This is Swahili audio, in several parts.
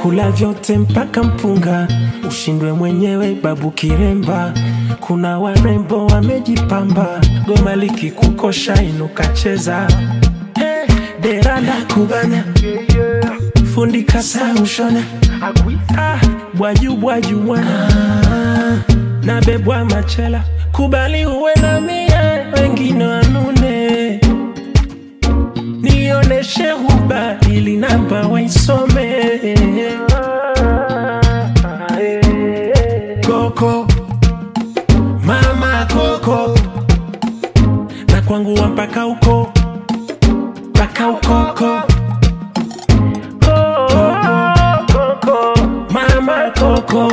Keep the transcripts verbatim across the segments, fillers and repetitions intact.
kula vyote mpaka mpunga, ushindwe mwenyewe babu Kiremba. Kuna warembo wamejipamba, goma likikukosha inuka cheza. Hey, dera la kubana, fundi kasa ushona. Ah, bwaju bwaju mwana, na bebwa machela. Kubali uwe na mie, wengine wanune. Nioneshe huba ili namba waisome. Koko, mama koko, na kwangu wa mpaka uko, mpaka ukoko. Koko, mama koko.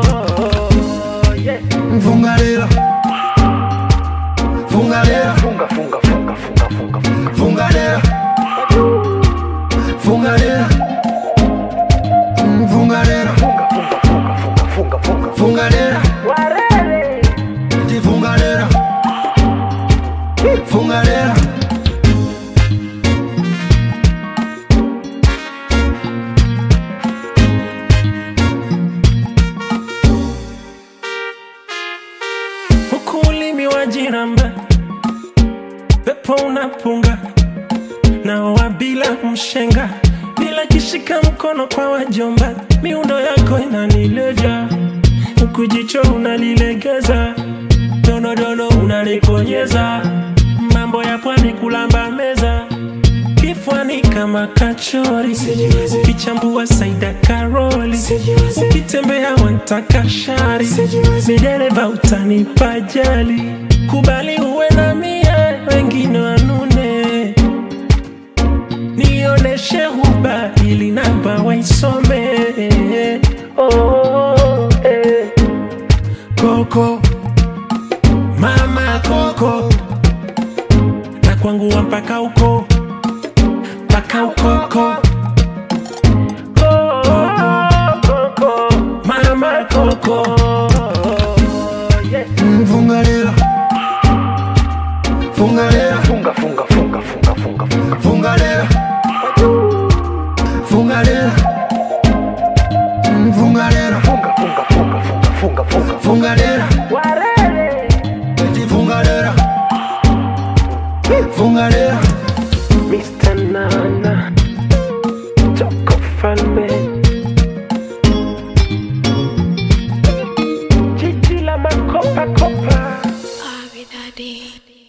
Fungalera, fungalera, funga funga funga funga funga fungalera, fungalera, fungalera, funga funga funga funga funga fungalera, warere, ti fungalera, fungalera. Ulimi wa jiramba, pepo unapunga, na wabila mshenga, bila kishika mkono kwa wajomba. Miundo yako inanilevya, ukujicho unalilegeza, dono dono unalikonyeza, mambo ya pwani kulamba meza, kifwani kama kachori, ukichambua Saida Karoli, ukitembea wantaka shari, midereva utanipa jali. Kubali uwe na mie, wengine wanune. Nioneshe huba ili namba waisome. Oh, eh. Koko, mama koko, na kwangu wa mpaka uko, mpaka ukoko. Koko, mama koko. Fungalera, fungalera, funga funga funga funga funga funga fungalera, fungalera, fungalera, funga funga funga funga funga funga fungalera, warere, ti fungalera, fungalera. Mister Nana, Choco Falme, Gigi la makopa kopa. Abi Daddy.